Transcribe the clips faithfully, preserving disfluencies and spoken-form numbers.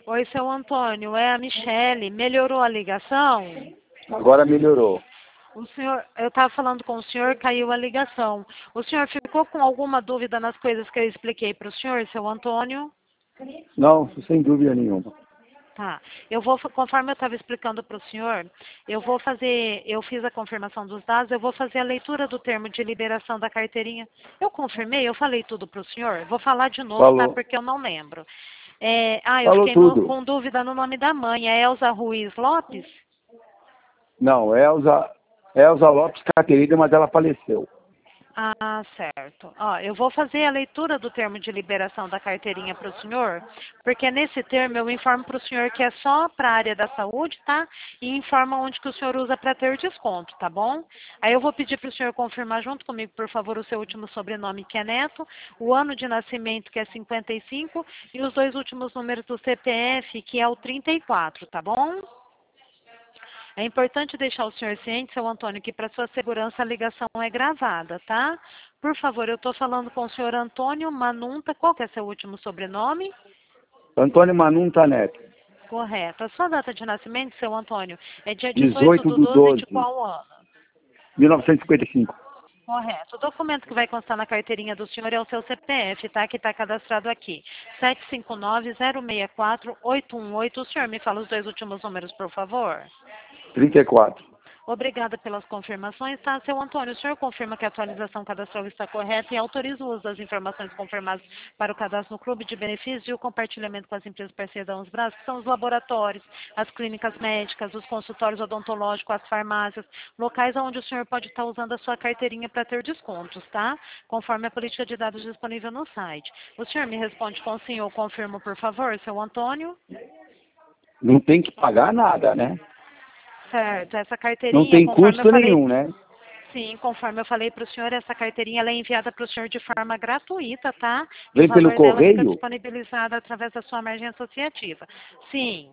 Oi, seu Antônio, é a Michele. Melhorou a ligação? Agora melhorou. O senhor, eu estava falando com o senhor, caiu a ligação. O senhor ficou com alguma dúvida nas coisas que eu expliquei para o senhor, seu Antônio? Não, sem dúvida nenhuma. Tá. Eu vou, conforme eu estava explicando para o senhor, eu vou fazer, eu fiz a confirmação dos dados, eu vou fazer a leitura do termo de liberação da carteirinha. Eu confirmei, eu falei tudo para o senhor? Vou falar de novo, tá? Falou. Porque eu não lembro. É, ah, eu Falou fiquei no, tudo. com dúvida no nome da mãe. É Elza Ruiz Lopes? Não, Elza, Elza Lopes Caterina, mas ela faleceu. Ah, certo. Ó, eu vou fazer a leitura do termo de liberação da carteirinha para o senhor, porque nesse termo eu informo para o senhor que é só para a área da saúde, tá? E informa onde que o senhor usa para ter desconto, tá bom? Aí eu vou pedir para o senhor confirmar junto comigo, por favor, o seu último sobrenome, que é Neto, o ano de nascimento, que é cinquenta e cinco, e os dois últimos números do C P F, que é o trinta e quatro, tá bom? É importante deixar o senhor ciente, seu Antônio, que para sua segurança a ligação é gravada, tá? Por favor, eu estou falando com o senhor Antônio Manunta. Qual que é seu último sobrenome? Antônio Manunta Neto. Correto. A sua data de nascimento, seu Antônio, é dia dezoito dezoito do do doze de doze, qual ano? mil novecentos e cinquenta e cinco. Correto. O documento que vai constar na carteirinha do senhor é o seu C P F, tá? Que está cadastrado aqui. sete cinco nove, zero seis quatro, oito um oito. O senhor me fala os dois últimos números, por favor? trinta e quatro. Obrigada pelas confirmações, tá? Seu Antônio, o senhor confirma que a atualização cadastral está correta e autoriza o uso das informações confirmadas para o cadastro no clube de benefícios e o compartilhamento com as empresas parceiras da Unsbras, que são os laboratórios, as clínicas médicas, os consultórios odontológicos, as farmácias, locais onde o senhor pode estar usando a sua carteirinha para ter descontos, tá? Conforme a política de dados disponível no site. O senhor me responde com sim ou confirmo, por favor, seu Antônio? Não tem que pagar nada, né? Certo, essa Não carteirinha, tem conforme eu custo falei. nenhum, né? Sim, conforme eu falei para o senhor, essa carteirinha ela é enviada para o senhor de forma gratuita, tá? E o Vem pelo valor dela fica correio? disponibilizado através da sua margem associativa. Sim.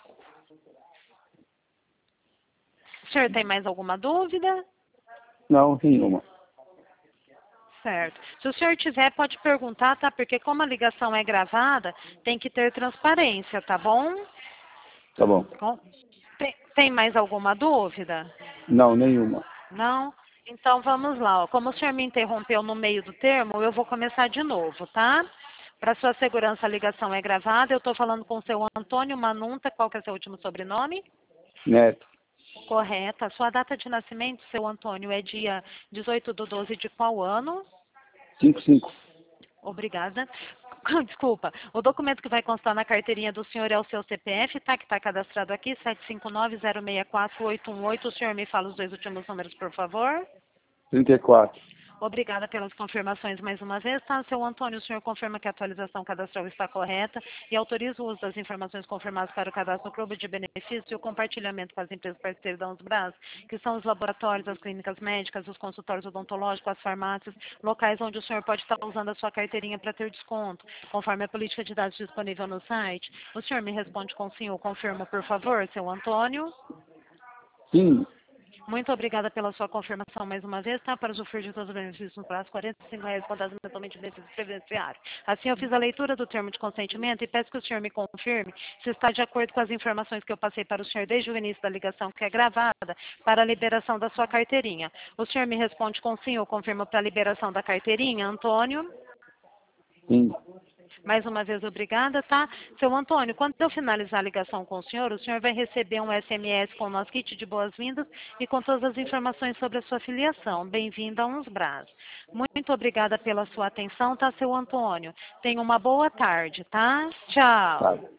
O senhor tem mais alguma dúvida? Não, nenhuma. Certo. Se o senhor tiver, pode perguntar, tá? Porque como a ligação é gravada, tem que ter transparência, tá bom? Tá bom. Bom, Tem, tem mais alguma dúvida? Não, nenhuma. Não? Então vamos lá. Ó. Como o senhor me interrompeu no meio do termo, eu vou começar de novo, tá? Para sua segurança, a ligação é gravada. Eu estou falando com o seu Antônio Manunta. Qual que é o seu último sobrenome? Neto. Correto. A sua data de nascimento, seu Antônio, é dia dezoito do doze de qual ano? cinco cinco. Obrigada. Desculpa. O documento que vai constar na carteirinha do senhor é o seu C P F, tá? Que está cadastrado aqui, sete cinco nove, zero seis quatro, oito um oito. O senhor me fala os dois últimos números, por favor? trinta e quatro. Obrigada pelas confirmações mais uma vez, tá? Seu Antônio, o senhor confirma que a atualização cadastral está correta e autoriza o uso das informações confirmadas para o cadastro no clube de benefícios e o compartilhamento com as empresas parceiras da Unsbras, que são os laboratórios, as clínicas médicas, os consultórios odontológicos, as farmácias, locais onde o senhor pode estar usando a sua carteirinha para ter desconto, conforme a política de dados disponível no site. O senhor me responde com sim ou confirma, por favor, seu Antônio? Sim. Muito obrigada pela sua confirmação mais uma vez, tá? Para usufruir de todos os benefícios no prazo, quarenta e cinco reais contados mensalmente de benefícios previdenciários. Assim, eu fiz a leitura do termo de consentimento e peço que o senhor me confirme se está de acordo com as informações que eu passei para o senhor desde o início da ligação, que é gravada, para a liberação da sua carteirinha. O senhor me responde com sim ou confirma para a liberação da carteirinha, Antônio? Sim. Mais uma vez, obrigada, tá? Seu Antônio, quando eu finalizar a ligação com o senhor, o senhor vai receber um S M S com o nosso kit de boas-vindas e com todas as informações sobre a sua filiação. Bem-vindo a Unsbras. Muito obrigada pela sua atenção, tá, seu Antônio? Tenha uma boa tarde, tá? Tchau. Tá.